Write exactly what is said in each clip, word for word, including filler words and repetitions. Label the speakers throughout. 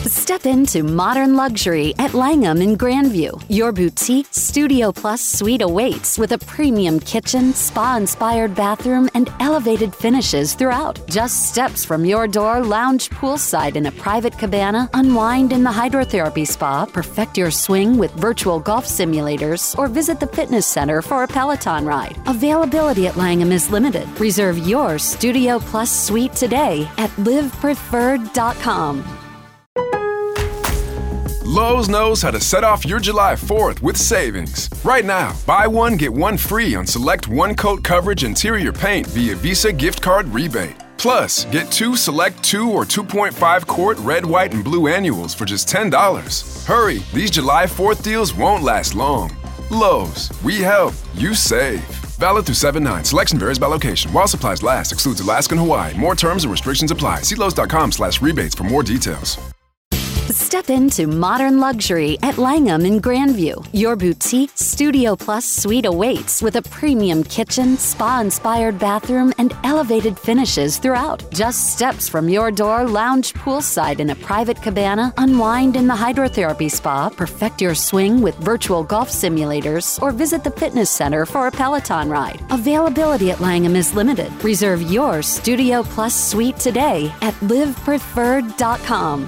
Speaker 1: Step into modern luxury at Langham in Grandview. Your boutique Studio Plus suite awaits with a premium kitchen, spa-inspired bathroom, and elevated finishes throughout. Just steps from your door, lounge poolside in a private cabana, unwind in the hydrotherapy spa, perfect your swing with virtual golf simulators, or visit the fitness center for a Peloton ride. Availability at Langham is limited. Reserve your Studio Plus suite today at live preferred dot com.
Speaker 2: Lowe's knows how to set off your July fourth with savings. Right now, buy one, get one free on select one-coat coverage interior paint via Visa gift card rebate. Plus, get two select two or two point five quart red, white, and blue annuals for just ten dollars. Hurry, these July fourth deals won't last long. Lowe's, we help, you save. Valid through seven nine. Selection varies by location. While supplies last, excludes Alaska and Hawaii. More terms and restrictions apply. See Lowe's.com slash rebates for more details.
Speaker 1: Step into modern luxury at Langham in Grandview. Your boutique Studio Plus suite awaits with a premium kitchen, spa-inspired bathroom, and elevated finishes throughout. Just steps from your door, lounge poolside in a private cabana, unwind in the hydrotherapy spa, perfect your swing with virtual golf simulators, or visit the fitness center for a Peloton ride. Availability at Langham is limited. Reserve your Studio Plus suite today at live preferred dot com.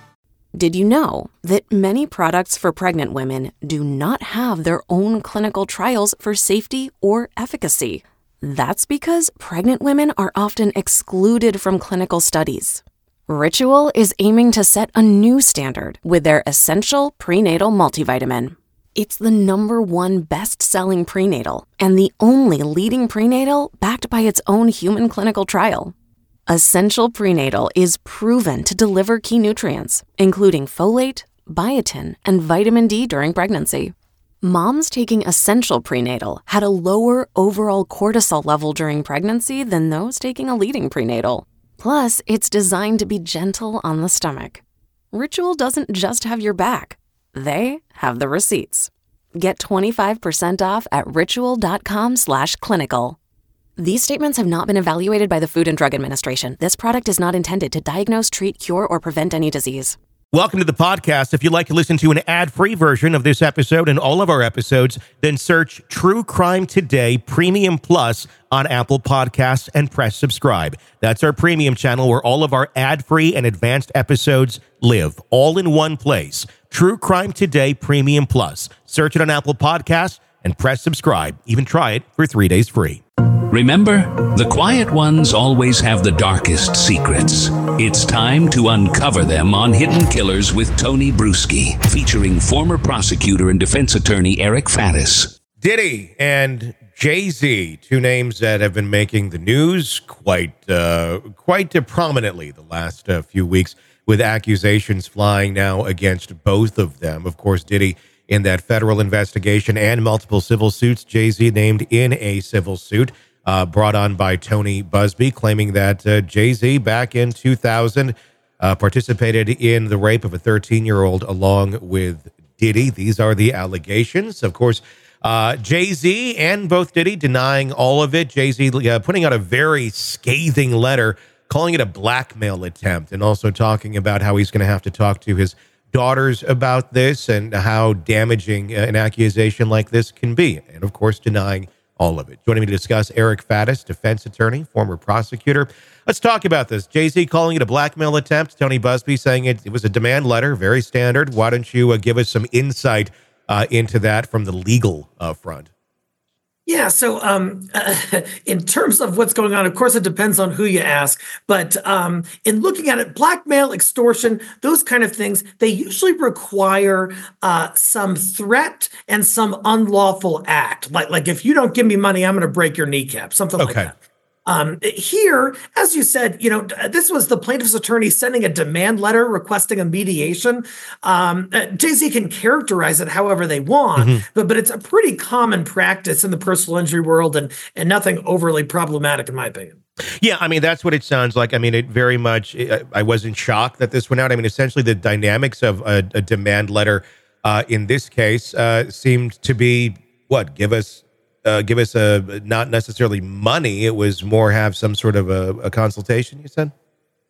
Speaker 3: Did you know that many products for pregnant women do not have their own clinical trials for safety or efficacy? That's because pregnant women are often excluded from clinical studies. Ritual is aiming to set a new standard with their Essential Prenatal Multivitamin. It's the number one best-selling prenatal and the only leading prenatal backed by its own human clinical trial. Essential Prenatal is proven to deliver key nutrients, including folate, biotin, and vitamin D during pregnancy. Moms taking Essential Prenatal had a lower overall cortisol level during pregnancy than those taking a leading prenatal. Plus, it's designed to be gentle on the stomach. Ritual doesn't just have your back. They have the receipts. Get twenty-five percent off at ritual.com slash clinical. These statements have not been evaluated by the Food and Drug Administration. This product is not intended to diagnose, treat, cure, or prevent any disease.
Speaker 4: Welcome to the podcast. If you'd like to listen to an ad-free version of this episode and all of our episodes, then search True Crime Today Premium Plus on Apple Podcasts and press subscribe. That's our premium channel where all of our ad-free and advanced episodes live, all in one place. True Crime Today Premium Plus. Search it on Apple Podcasts and press subscribe. Even try it for three days free.
Speaker 5: Remember, the quiet ones always have the darkest secrets. It's time to uncover them on Hidden Killers with Tony Bruschi, featuring former prosecutor and defense attorney Eric Faddis.
Speaker 4: Diddy and Jay-Z, two names that have been making the news quite uh, quite uh, prominently the last uh, few weeks, with accusations flying now against both of them. Of course, Diddy in that federal investigation and multiple civil suits, Jay-Z named in a civil suit. Uh, brought on by Tony Buzbee, claiming that uh, Jay-Z back in two thousand uh, participated in the rape of a thirteen-year-old along with Diddy. These are the allegations. Of course, uh, Jay-Z and both Diddy denying all of it. Jay-Z uh, putting out a very scathing letter, calling it a blackmail attempt, and also talking about how he's going to have to talk to his daughters about this and how damaging uh, an accusation like this can be. And, of course, denying all of it. Joining me to discuss, Eric Faddis, defense attorney, former prosecutor. Let's talk about this. Jay-Z calling it a blackmail attempt. Tony Buzbee saying it, it was a demand letter, very standard. Why don't you uh, give us some insight uh, into that from the legal uh, front?
Speaker 6: Yeah, so um, uh, in terms of what's going on, of course, it depends on who you ask. But um, in looking at it, blackmail, extortion, those kind of things, they usually require uh, some threat and some unlawful act. Like, like if you don't give me money, I'm going to break your kneecap, something
Speaker 4: okay.
Speaker 6: like that. Um, here, as you said, you know, this was the plaintiff's attorney sending a demand letter requesting a mediation. Um, uh, Jay-Z can characterize it however they want, mm-hmm. but but it's a pretty common practice in the personal injury world and and nothing overly problematic in my opinion.
Speaker 4: Yeah, I mean, that's what it sounds like. I mean, it very much, I wasn't shocked that this went out. I mean, essentially the dynamics of a, a demand letter uh, in this case uh, seemed to be, what, give us Uh, give us a not necessarily money. It was more have some sort of a, a consultation, you said?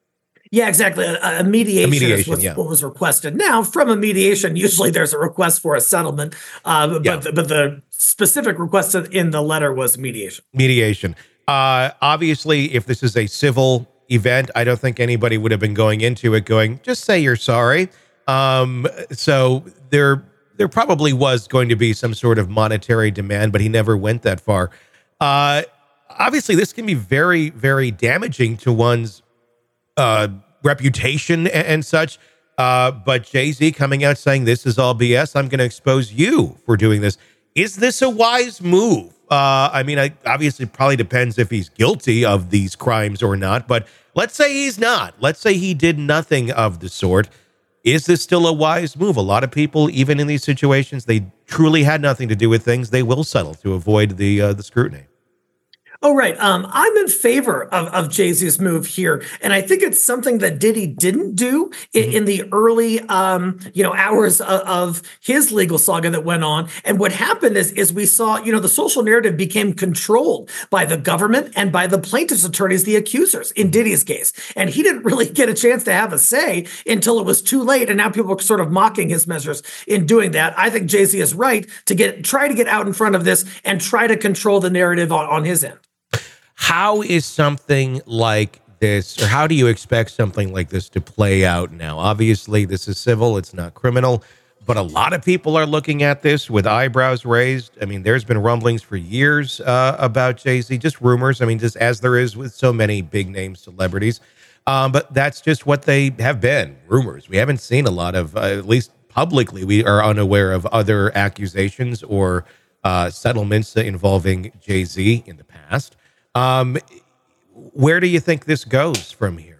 Speaker 6: Yeah, exactly. A, a mediation,
Speaker 4: A mediation,
Speaker 6: is what,
Speaker 4: yeah.
Speaker 6: what was requested. Now, from a mediation, usually there's a request for a settlement, uh, but
Speaker 4: Yeah.
Speaker 6: the, but the specific request in the letter was mediation.
Speaker 4: Mediation. Uh, obviously, if this is a civil event, I don't think anybody would have been going into it going, just say you're sorry. Um, so there, there probably was going to be some sort of monetary demand, but he never went that far. Uh, obviously, this can be very, very damaging to one's uh, reputation and, and such. Uh, but Jay-Z coming out saying this is all B S, I'm going to expose you for doing this. Is this a wise move? Uh, I mean, I obviously probably depends if he's guilty of these crimes or not, but let's say he's not. Let's say he did nothing of the sort. Is this still a wise move? A lot of people, even in these situations, they truly had nothing to do with things. They will settle to avoid the uh, the scrutiny.
Speaker 6: Oh, right. Um, I'm in favor of, of Jay-Z's move here. And I think it's something that Diddy didn't do in, mm-hmm. in the early, um, you know, hours of, of his legal saga that went on. And what happened is, is we saw, you know, the social narrative became controlled by the government and by the plaintiff's attorneys, the accusers in Diddy's case. And he didn't really get a chance to have a say until it was too late. And now people are sort of mocking his measures in doing that. I think Jay-Z is right to get try to get out in front of this and try to control the narrative on, on his end.
Speaker 4: How is something like this, or how do you expect something like this to play out now? Obviously, this is civil, it's not criminal, but a lot of people are looking at this with eyebrows raised. I mean, there's been rumblings for years uh, about Jay-Z, just rumors. I mean, just as there is with so many big name celebrities. Um, but that's just what they have been, rumors. We haven't seen a lot of, uh, at least publicly, we are unaware of other accusations or uh, settlements involving Jay-Z in the past. Um, where do you think this goes from here?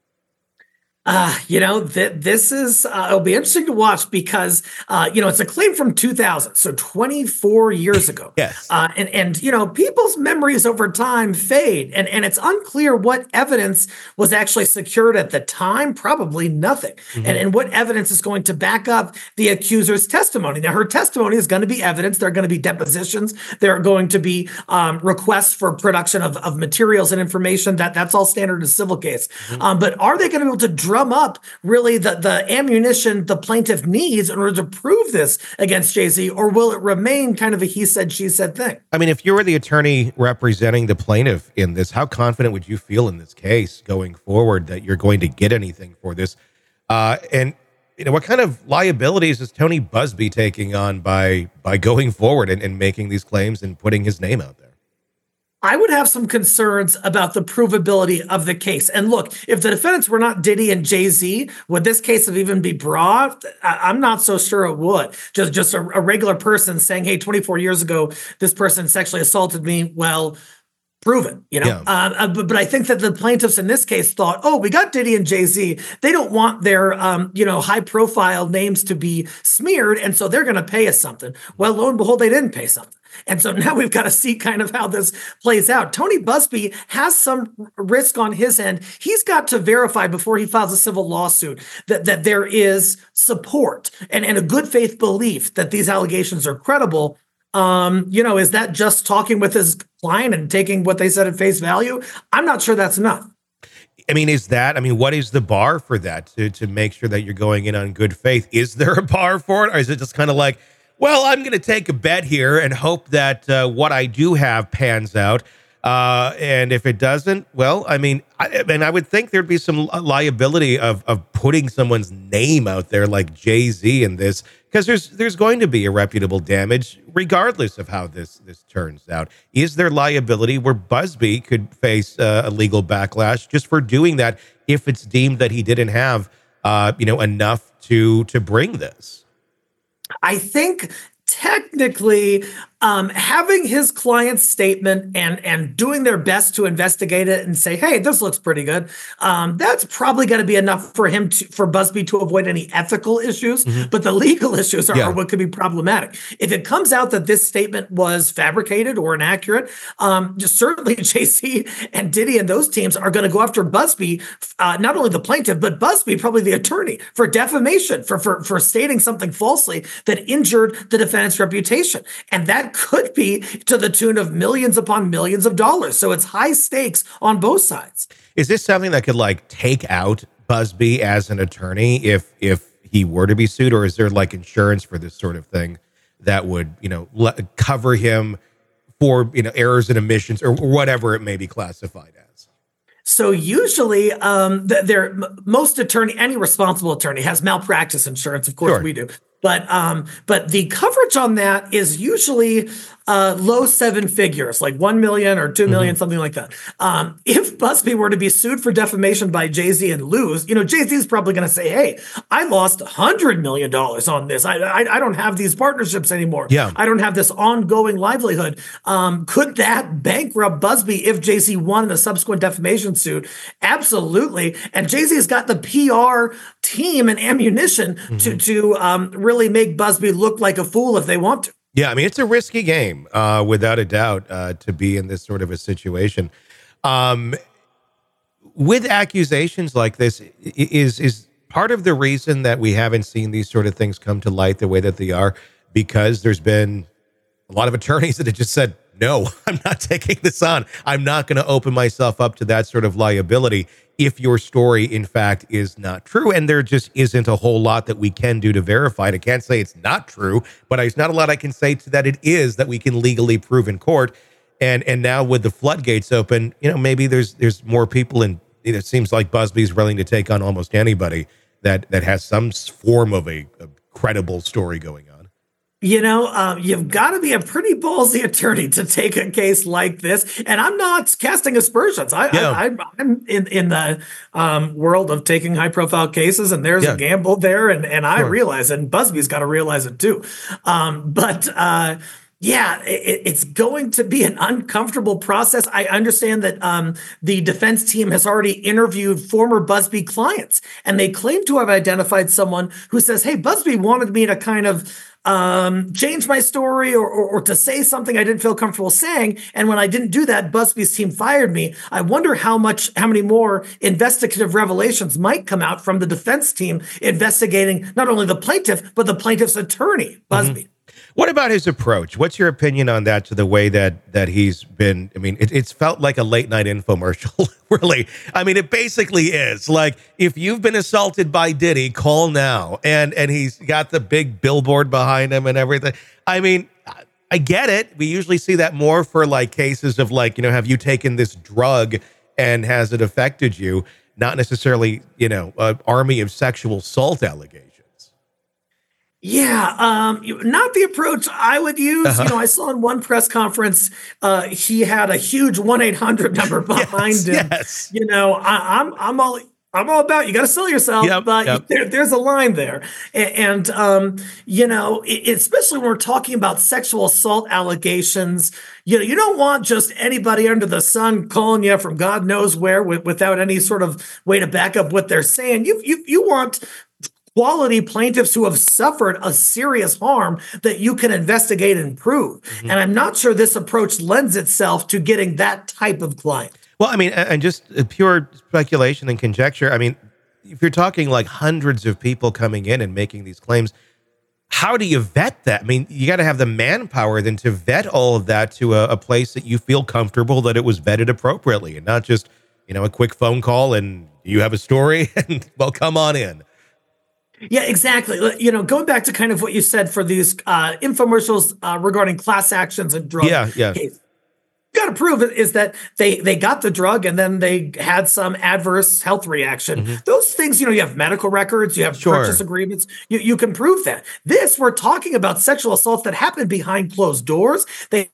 Speaker 6: Uh, you know, th- this is, uh, it'll be interesting to watch because, uh, you know, it's a claim from two thousand, so twenty-four years ago.
Speaker 4: Yes.
Speaker 6: Uh, and, and, you know, people's memories over time fade, and, and it's unclear what evidence was actually secured at the time, probably nothing. Mm-hmm. And, and what evidence is going to back up the accuser's testimony. Now, her testimony is going to be evidence. There are going to be depositions. There are going to be um, requests for production of, of materials and information. That That's all standard in a civil case. Mm-hmm. Um, but are they going to be able to draw up really the, the ammunition the plaintiff needs in order to prove this against Jay-Z, or will it remain kind of a he said, she said thing?
Speaker 4: I mean, if you were the attorney representing the plaintiff in this, how confident would you feel in this case going forward that you're going to get anything for this? Uh, and, you know, what kind of liabilities is Tony Buzbee taking on by by going forward and, and making these claims and putting his name out there?
Speaker 6: I would have some concerns about the provability of the case. And look, if the defendants were not Diddy and Jay-Z, would this case have even be brought? I'm not so sure it would. Just, just a, a regular person saying, hey, twenty-four years ago, this person sexually assaulted me. Well, prove it, you know? Yeah. Uh, but, but I think that the plaintiffs in this case thought, oh, we got Diddy and Jay-Z. They don't want their, um, you know, high profile names to be smeared. And so they're going to pay us something. Well, lo and behold, they didn't pay something. And so now we've got to see kind of how this plays out. Tony Buzbee has some risk on his end. He's got to verify before he files a civil lawsuit that, that there is support and, and a good faith belief that these allegations are credible. Um, you know, is that just talking with his client and taking what they said at face value? I'm not sure that's enough.
Speaker 4: I mean, is that, I mean, what is the bar for that to, to make sure that you're going in on good faith? Is there a bar for it? Or is it just kind of like, well, I'm going to take a bet here and hope that uh, what I do have pans out. Uh, and if it doesn't, well, I mean, I, and I would think there'd be some liability of of putting someone's name out there like Jay-Z in this, because there's there's going to be irreputable damage regardless of how this this turns out. Is there liability where Buzbee could face uh, a legal backlash just for doing that if it's deemed that he didn't have, uh, you know, enough to to bring this?
Speaker 6: I think technically um, having his client's statement and and doing their best to investigate it and say, hey, this looks pretty good. Um, that's probably going to be enough for him to, for Buzbee to avoid any ethical issues. Mm-hmm. But the legal issues are, yeah. are what could be problematic. If it comes out that this statement was fabricated or inaccurate, um, just certainly Jay-Z and Diddy and those teams are going to go after Buzbee, uh, not only the plaintiff, but Buzbee, probably the attorney, for defamation, for, for, for stating something falsely that injured the defendant's reputation. And that that could be to the tune of millions upon millions of dollars. So it's high stakes on both sides.
Speaker 4: Is this something that could like take out Busby as an attorney if if he were to be sued, or is there like insurance for this sort of thing that would, you know, le- cover him for, you know, errors and omissions or whatever it may be classified as?
Speaker 6: So usually, um, th- there most attorney, any responsible attorney has malpractice insurance. Of course,
Speaker 4: Sure.
Speaker 6: we do. But um, but the coverage on that is usually uh, low seven figures, like one million or two million, mm-hmm. something like that. Um, if Busby were to be sued for defamation by Jay-Z and lose, you know, Jay-Z is probably going to say, "Hey, I lost one hundred million dollars on this. I, I I don't have these partnerships anymore.
Speaker 4: Yeah.
Speaker 6: I don't have this ongoing livelihood." Um, could that bankrupt Busby if Jay-Z won in a subsequent defamation suit? Absolutely. And Jay-Z has got the P R team and ammunition mm-hmm. to to um, really make Busby look like a fool if they want to.
Speaker 4: Yeah, I mean, it's a risky game, uh, without a doubt, uh, to be in this sort of a situation. Um, with accusations like this, is is part of the reason that we haven't seen these sort of things come to light the way that they are, because there's been a lot of attorneys that have just said, no, I'm not taking this on. I'm not going to open myself up to that sort of liability if your story, in fact, is not true. And there just isn't a whole lot that we can do to verify it. I can't say it's not true, but there's not a lot I can say to that it is that we can legally prove in court. And and now with the floodgates open, you know, maybe there's there's more people, and it seems like Busby's willing to take on almost anybody that that has some form of a, a credible story going on.
Speaker 6: You know, um, you've got to be a pretty ballsy attorney to take a case like this. And I'm not casting aspersions. I,
Speaker 4: yeah.
Speaker 6: I, I, I'm in, in the um, world of taking high profile cases, and there's yeah. a gamble there. And, and I sure. realize it, and Busby's got to realize it too. Um, but uh, yeah, it, it's going to be an uncomfortable process. I understand that um, the defense team has already interviewed former Busby clients, and they claim to have identified someone who says, hey, Busby wanted me to kind of Um, change my story or, or, or to say something I didn't feel comfortable saying. And when I didn't do that, Busby's team fired me. I wonder how much, how many more investigative revelations might come out from the defense team investigating not only the plaintiff, but the plaintiff's attorney, Busby. Mm-hmm.
Speaker 4: What about his approach? What's your opinion on that, to the way that that he's been? I mean, it, it's felt like a late night infomercial, really. I mean, it basically is. Like, if you've been assaulted by Diddy, call now. And and he's got the big billboard behind him and everything. I mean, I get it. We usually see that more for like cases of like, you know, have you taken this drug and has it affected you? Not necessarily, you know, an army of sexual assault allegations.
Speaker 6: Yeah, um, not the approach I would use. Uh-huh. You know, I saw in one press conference, uh, he had a huge one eight hundred number behind
Speaker 4: yes,
Speaker 6: him.
Speaker 4: Yes.
Speaker 6: You know, I, I'm I'm all I'm all about, you got to sell yourself,
Speaker 4: yep,
Speaker 6: but
Speaker 4: yep.
Speaker 6: There, there's a line there. And, and um, you know, it, especially when we're talking about sexual assault allegations, you know, you don't want just anybody under the sun calling you from God knows where with, without any sort of way to back up what they're saying. You you you want quality plaintiffs who have suffered a serious harm that you can investigate and prove. Mm-hmm. And I'm not sure this approach lends itself to getting that type of client.
Speaker 4: Well, I mean, and just pure speculation and conjecture. I mean, if you're talking like hundreds of people coming in and making these claims, how do you vet that? I mean, you got to have the manpower then to vet all of that to a, a place that you feel comfortable that it was vetted appropriately, and not just, you know, a quick phone call and you have a story and well, come on in.
Speaker 6: Yeah, exactly. You know, going back to kind of what you said for these uh, infomercials uh, regarding class actions and drug
Speaker 4: yeah, yeah.
Speaker 6: cases. You got to prove it is that they they got the drug and then they had some adverse health reaction. Mm-hmm. Those things, you know, you have medical records, you have
Speaker 4: sure.
Speaker 6: purchase agreements, you, you can prove that. This, we're talking about sexual assaults that happen behind closed doors. They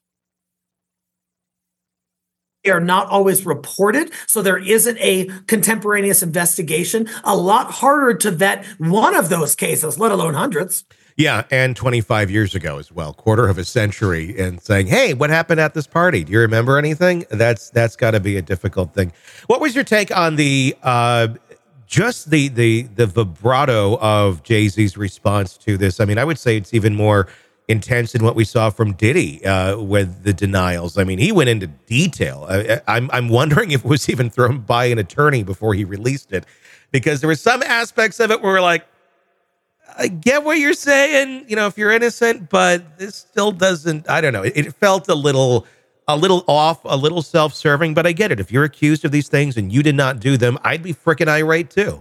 Speaker 6: are not always reported, so there isn't a contemporaneous investigation. A lot harder to vet one of those cases, let alone hundreds.
Speaker 4: Yeah, and twenty-five years ago as well, quarter of a century, and saying, hey, what happened at this party? Do you remember anything? That's that's got to be a difficult thing. What was your take on the uh, just the the the vibrato of Jay-Z's response to this? I mean, I would say it's even more intense than what we saw from Diddy uh, with the denials. I mean, he went into detail. I, I'm I'm wondering if it was even thrown by an attorney before he released it, because there were some aspects of it where we're like, I get what you're saying, you know, if you're innocent, but this still doesn't, I don't know. It, it felt a little, a little off, a little self-serving, but I get it. If you're accused of these things and you did not do them, I'd be freaking irate too.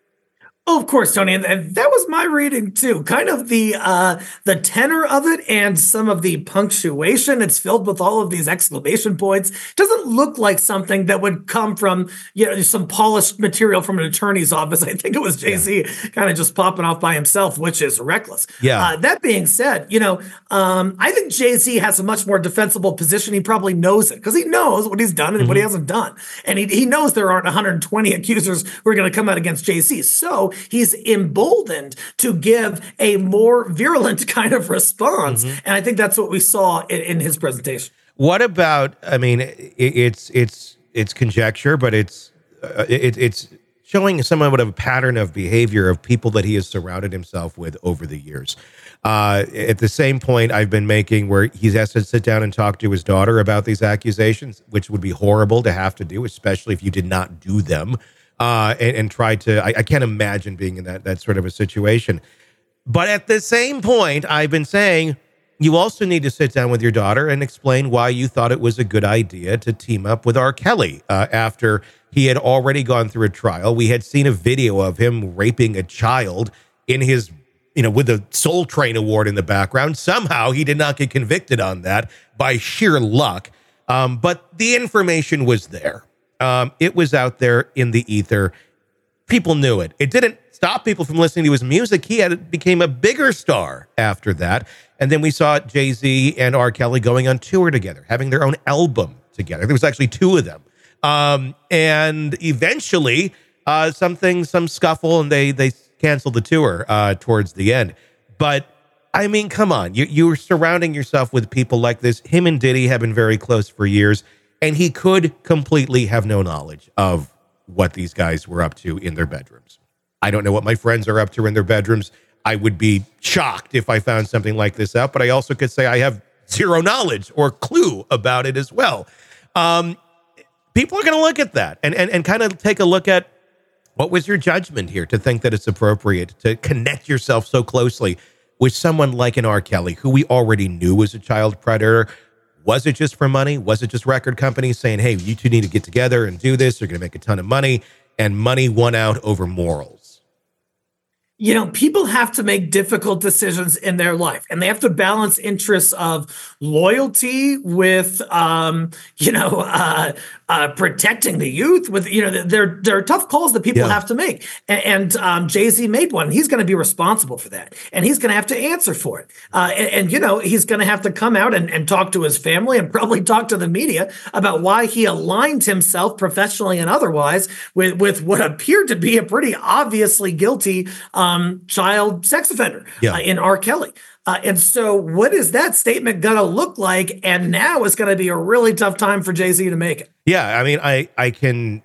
Speaker 6: Oh, of course, Tony, and that was my reading too. Kind of the uh, the tenor of it and some of the punctuation. It's filled with all of these exclamation points. Doesn't look like something that would come from, you know, some polished material from an attorney's office. I think it was Jay-Z yeah. kind of just popping off by himself, which is reckless.
Speaker 4: Yeah.
Speaker 6: Uh, that being said, you know, um, I think Jay-Z has a much more defensible position. He probably knows it because he knows what he's done and mm-hmm. what he hasn't done, and he he knows there aren't one hundred twenty accusers who are going to come out against Jay-Z. So he's emboldened to give a more virulent kind of response. Mm-hmm. And I think that's what we saw in, in his presentation.
Speaker 4: What about, I mean, it, it's it's it's conjecture, but it's uh, it, it's showing somewhat of a pattern of behavior of people that he has surrounded himself with over the years. Uh, at the same point I've been making where he's asked to sit down and talk to his daughter about these accusations, which would be horrible to have to do, especially if you did not do them. Uh, and, and try to, I, I can't imagine being in that that sort of a situation. But at the same point, I've been saying, you also need to sit down with your daughter and explain why you thought it was a good idea to team up with R. Kelly uh, after he had already gone through a trial. We had seen a video of him raping a child in his, you know, with the Soul Train Award in the background. Somehow he did not get convicted on that by sheer luck. Um, but the information was there. Um, it was out there in the ether. People knew it. It didn't stop people from listening to his music. He had became a bigger star after that. And then we saw Jay-Z and R. Kelly going on tour together, having their own album together. There was actually two of them. Um, and eventually, uh, something, some scuffle, and they they canceled the tour uh, towards the end. But I mean, come on, you you're surrounding yourself with people like this. Him and Diddy have been very close for years. And he could completely have no knowledge of what these guys were up to in their bedrooms. I don't know what my friends are up to in their bedrooms. I would be shocked if I found something like this out, but I also could say I have zero knowledge or clue about it as well. Um, people are going to look at that and, and, and kind of take a look at what was your judgment here to think that it's appropriate to connect yourself so closely with someone like an R. Kelly, who we already knew was a child predator. Was it just for money? Was it just record companies saying, hey, you two need to get together and do this? You're going to make a ton of money. And money won out over morals.
Speaker 6: You know, people have to make difficult decisions in their life, and they have to balance interests of loyalty with, um, you know, uh, uh, protecting the youth. With, you know, there there are tough calls that people yeah. have to make, and, and um, Jay-Z made one. He's going to be responsible for that, and he's going to have to answer for it. Uh, and, and you know, he's going to have to come out and, and talk to his family and probably talk to the media about why he aligned himself professionally and otherwise with with what appeared to be a pretty obviously guilty Um, child sex offender yeah. uh, in R. Kelly. Uh, and so what is that statement going to look like? And now it's going to be a really tough time for Jay-Z to make it.
Speaker 4: Yeah, I mean, I, I can,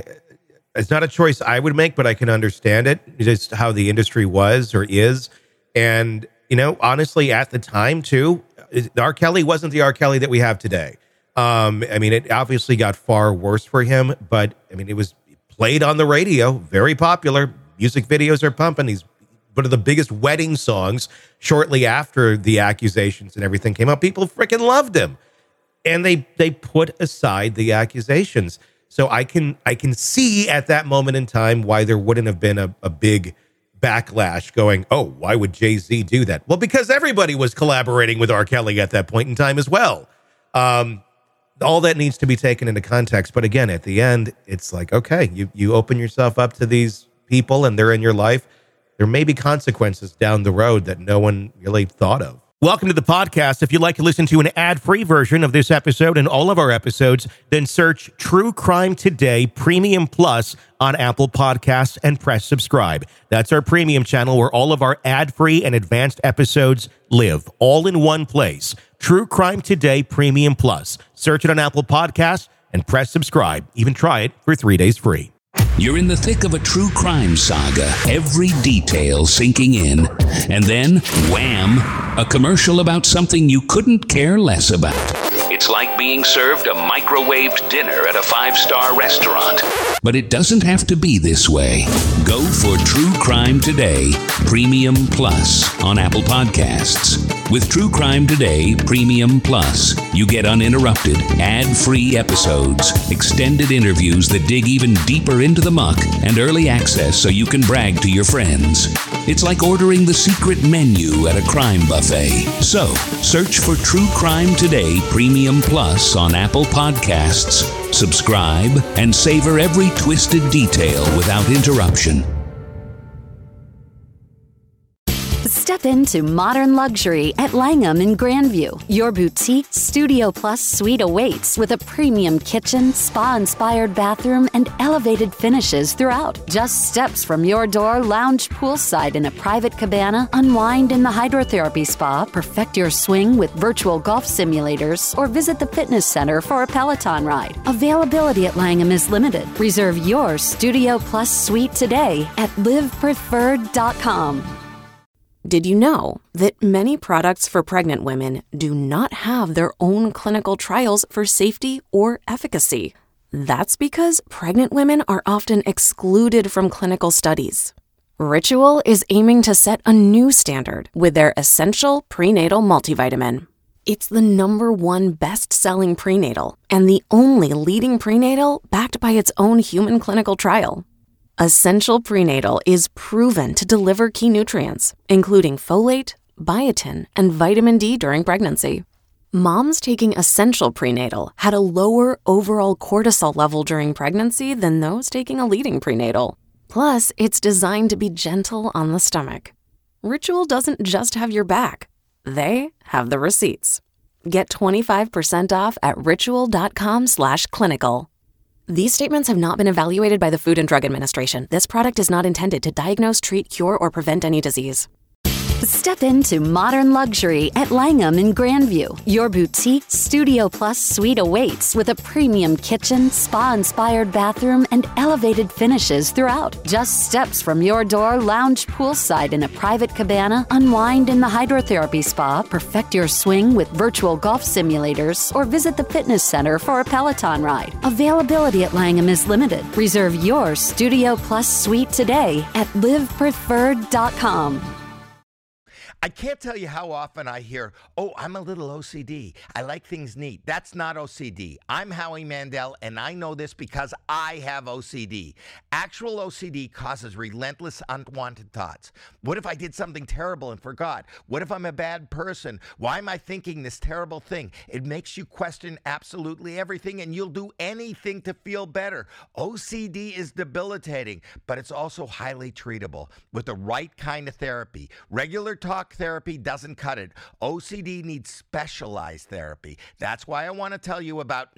Speaker 4: it's not a choice I would make, but I can understand it, just how the industry was or is. And, you know, honestly, at the time too, R. Kelly wasn't the R. Kelly that we have today. Um, I mean, it obviously got far worse for him, but I mean, it was played on the radio, very popular. Music videos are pumping. He's one of the biggest wedding songs shortly after the accusations and everything came out. People freaking loved him. And they they put aside the accusations. So I can I can see at that moment in time why there wouldn't have been a, a big backlash going, oh, why would Jay-Z do that? Well, because everybody was collaborating with R. Kelly at that point in time as well. Um, all that needs to be taken into context. But again, at the end, it's like, okay, you you open yourself up to these people and they're in your life. There may be consequences down the road that no one really thought of. Welcome to the podcast. If you'd like to listen to an ad-free version of this episode and all of our episodes, then search True Crime Today Premium Plus on Apple Podcasts and press subscribe. That's our premium channel where all of our ad-free and advanced episodes live, all in one place. True Crime Today Premium Plus. Search it on Apple Podcasts and press subscribe. Even try it for three days free.
Speaker 5: You're in the thick of a true crime saga, every detail sinking in. And then, wham, a commercial about something you couldn't care less about. It's It's like being served a microwaved dinner at a five-star restaurant. But it doesn't have to be this way. Go for True Crime Today Premium Plus on Apple Podcasts. With True Crime Today Premium Plus, you get uninterrupted, ad-free episodes, extended interviews that dig even deeper into the muck, and early access so you can brag to your friends. It's like ordering the secret menu at a crime buffet. So, search for True Crime Today Premium Plus on Apple Podcasts, subscribe, and savor every twisted detail without interruption.
Speaker 1: Step into modern luxury at Langham in Grandview. Your boutique Studio Plus suite awaits with a premium kitchen, spa-inspired bathroom, and elevated finishes throughout. Just steps from your door, lounge poolside in a private cabana, unwind in the hydrotherapy spa, perfect your swing with virtual golf simulators, or visit the fitness center for a Peloton ride. Availability at Langham is limited. Reserve your Studio Plus suite today at live preferred dot com.
Speaker 3: Did you know that many products for pregnant women do not have their own clinical trials for safety or efficacy? That's because pregnant women are often excluded from clinical studies. Ritual is aiming to set a new standard with their Essential Prenatal Multivitamin. It's the number one best-selling prenatal and the only leading prenatal backed by its own human clinical trial. Essential Prenatal is proven to deliver key nutrients, including folate, biotin, and vitamin D during pregnancy. Moms taking Essential Prenatal had a lower overall cortisol level during pregnancy than those taking a leading prenatal. Plus, it's designed to be gentle on the stomach. Ritual doesn't just have your back. They have the receipts. Get twenty-five percent off at ritual.com slash clinical. These statements have not been evaluated by the Food and Drug Administration. This product is not intended to diagnose, treat, cure, or prevent any disease.
Speaker 1: Step into modern luxury at Langham in Grandview. Your boutique Studio Plus suite awaits with a premium kitchen, spa-inspired bathroom, and elevated finishes throughout. Just steps from your door, lounge poolside in a private cabana, unwind in the hydrotherapy spa, perfect your swing with virtual golf simulators, or visit the fitness center for a Peloton ride. Availability at Langham is limited. Reserve your Studio Plus suite today at live preferred dot com.
Speaker 7: I can't tell you how often I hear, oh, I'm a little O C D. I like things neat. That's not O C D. I'm Howie Mandel, and I know this because I have O C D. Actual O C D causes relentless, unwanted thoughts. What if I did something terrible and forgot? What if I'm a bad person? Why am I thinking this terrible thing? It makes you question absolutely everything, and you'll do anything to feel better. O C D is debilitating, but it's also highly treatable with the right kind of therapy. Regular talk therapy doesn't cut it. O C D needs specialized therapy. That's why I want to tell you about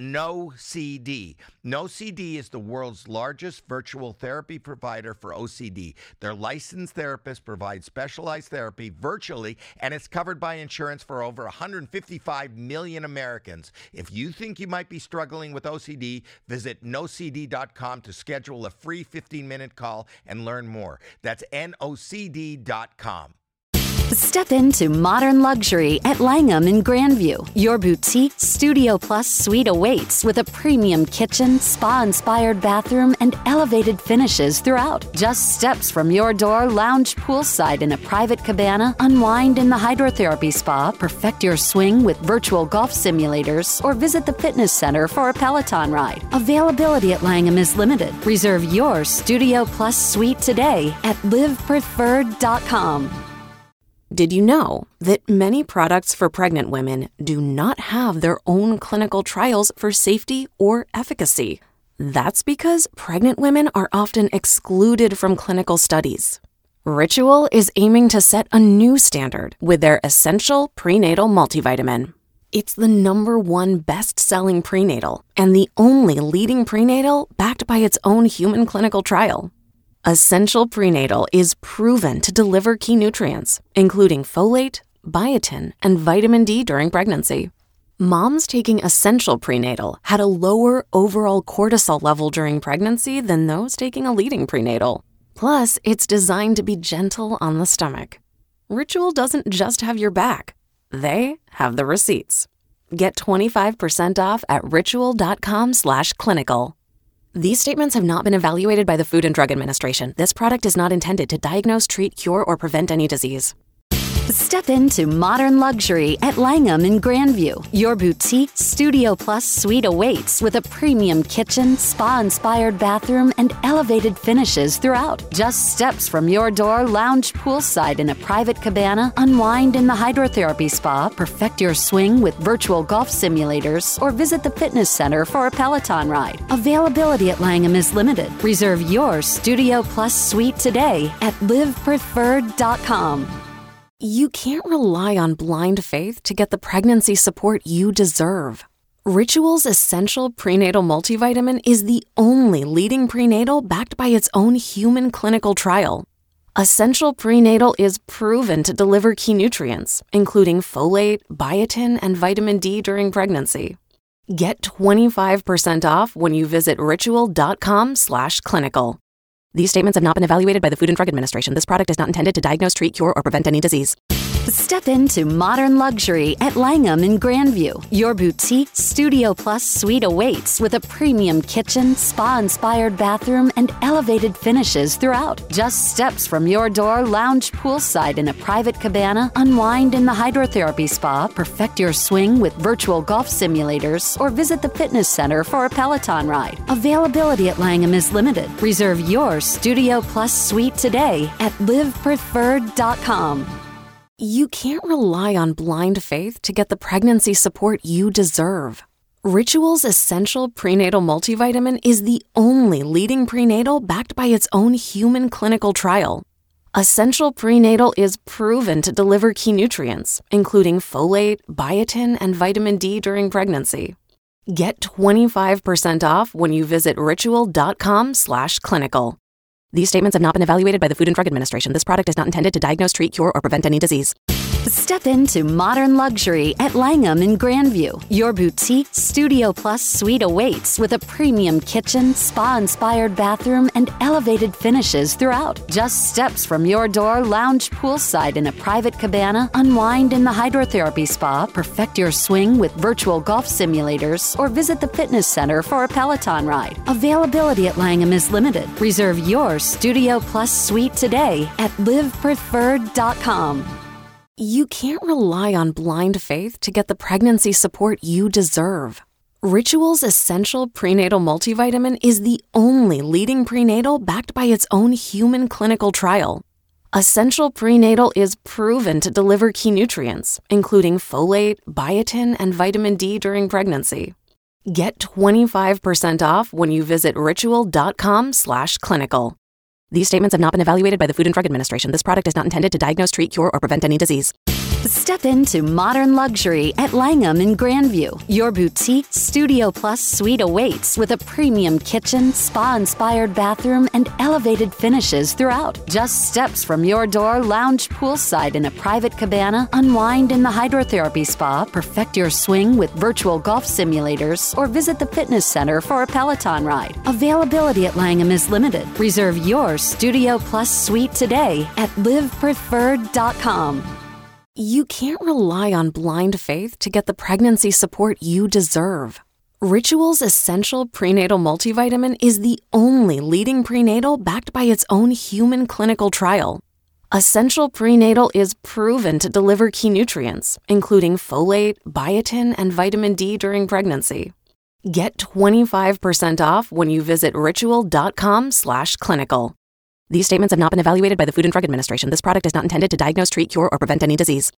Speaker 7: NoCD. NoCD is the world's largest virtual therapy provider for O C D. Their licensed therapists provide specialized therapy virtually, and it's covered by insurance for over one hundred fifty-five million Americans. If you think you might be struggling with O C D, visit no c d dot com to schedule a free fifteen-minute call and learn more. That's N O C D dot com.
Speaker 1: Step into modern luxury at Langham in Grandview. Your boutique Studio Plus suite awaits with a premium kitchen, spa-inspired bathroom, and elevated finishes throughout. Just steps from your door, lounge poolside in a private cabana, unwind in the hydrotherapy spa, perfect your swing with virtual golf simulators, or visit the fitness center for a Peloton ride. Availability at Langham is limited. Reserve your Studio Plus suite today at live preferred dot com.
Speaker 3: Did you know that many products for pregnant women do not have their own clinical trials for safety or efficacy? That's because pregnant women are often excluded from clinical studies. Ritual is aiming to set a new standard with their Essential Prenatal Multivitamin. It's the number one best-selling prenatal and the only leading prenatal backed by its own human clinical trial. Essential Prenatal is proven to deliver key nutrients, including folate, biotin, and vitamin D during pregnancy. Moms taking Essential Prenatal had a lower overall cortisol level during pregnancy than those taking a leading prenatal. Plus, it's designed to be gentle on the stomach. Ritual doesn't just have your back. They have the receipts. Get twenty-five percent off at ritual.com slash clinical. These statements have not been evaluated by the Food and Drug Administration. This product is not intended to diagnose, treat, cure, or prevent any disease.
Speaker 1: Step into modern luxury at Langham in Grandview. Your boutique Studio Plus suite awaits with a premium kitchen, spa-inspired bathroom, and elevated finishes throughout. Just steps from your door, lounge poolside in a private cabana, unwind in the hydrotherapy spa, perfect your swing with virtual golf simulators, or visit the fitness center for a Peloton ride. Availability at Langham is limited. Reserve your Studio Plus suite today at live preferred dot com.
Speaker 3: You can't rely on blind faith to get the pregnancy support you deserve. Ritual's Essential Prenatal Multivitamin is the only leading prenatal backed by its own human clinical trial. Essential Prenatal is proven to deliver key nutrients, including folate, biotin, and vitamin D during pregnancy. Get twenty-five percent off when you visit ritual.com slash clinical. These statements have not been evaluated by the Food and Drug Administration. This product is not intended to diagnose, treat, cure, or prevent any disease.
Speaker 1: Step into modern luxury at Langham in Grandview. Your boutique Studio Plus suite awaits with a premium kitchen, spa-inspired bathroom, and elevated finishes throughout. Just steps from your door, lounge poolside in a private cabana, unwind in the hydrotherapy spa, perfect your swing with virtual golf simulators, or visit the fitness center for a Peloton ride. Availability at Langham is limited. Reserve your Studio Plus suite today at live preferred dot com.
Speaker 3: You can't rely on blind faith to get the pregnancy support you deserve. Ritual's Essential Prenatal Multivitamin is the only leading prenatal backed by its own human clinical trial. Essential Prenatal is proven to deliver key nutrients, including folate, biotin, and vitamin D during pregnancy. Get twenty-five percent off when you visit ritual.com slash clinical. These statements have not been evaluated by the Food and Drug Administration. This product is not intended to diagnose, treat, cure, or prevent any disease.
Speaker 1: Step into modern luxury at Langham in Grandview. Your boutique Studio Plus suite awaits with a premium kitchen, spa-inspired bathroom, and elevated finishes throughout. Just steps from your door, lounge poolside in a private cabana, unwind in the hydrotherapy spa, perfect your swing with virtual golf simulators, or visit the fitness center for a Peloton ride. Availability at Langham is limited. Reserve your Studio Plus suite today at live preferred dot com.
Speaker 3: You can't rely on blind faith to get the pregnancy support you deserve. Ritual's Essential Prenatal Multivitamin is the only leading prenatal backed by its own human clinical trial. Essential Prenatal is proven to deliver key nutrients, including folate, biotin, and vitamin D during pregnancy. Get twenty-five percent off when you visit ritual.com slash clinical. These statements have not been evaluated by the Food and Drug Administration. This product is not intended to diagnose, treat, cure, or prevent any disease.
Speaker 1: Step into modern luxury at Langham in Grandview. Your boutique Studio Plus suite awaits with a premium kitchen, spa-inspired bathroom, and elevated finishes throughout. Just steps from your door, lounge poolside in a private cabana, unwind in the hydrotherapy spa, perfect your swing with virtual golf simulators, or visit the fitness center for a Peloton ride. Availability at Langham is limited. Reserve your Studio Plus suite today at live preferred dot com.
Speaker 3: You can't rely on blind faith to get the pregnancy support you deserve. Ritual's Essential Prenatal Multivitamin is the only leading prenatal backed by its own human clinical trial. Essential Prenatal is proven to deliver key nutrients, including folate, biotin, and vitamin D during pregnancy. Get twenty-five percent off when you visit ritual.com slash clinical. These statements have not been evaluated by the Food and Drug Administration. This product is not intended to diagnose, treat, cure, or prevent any disease.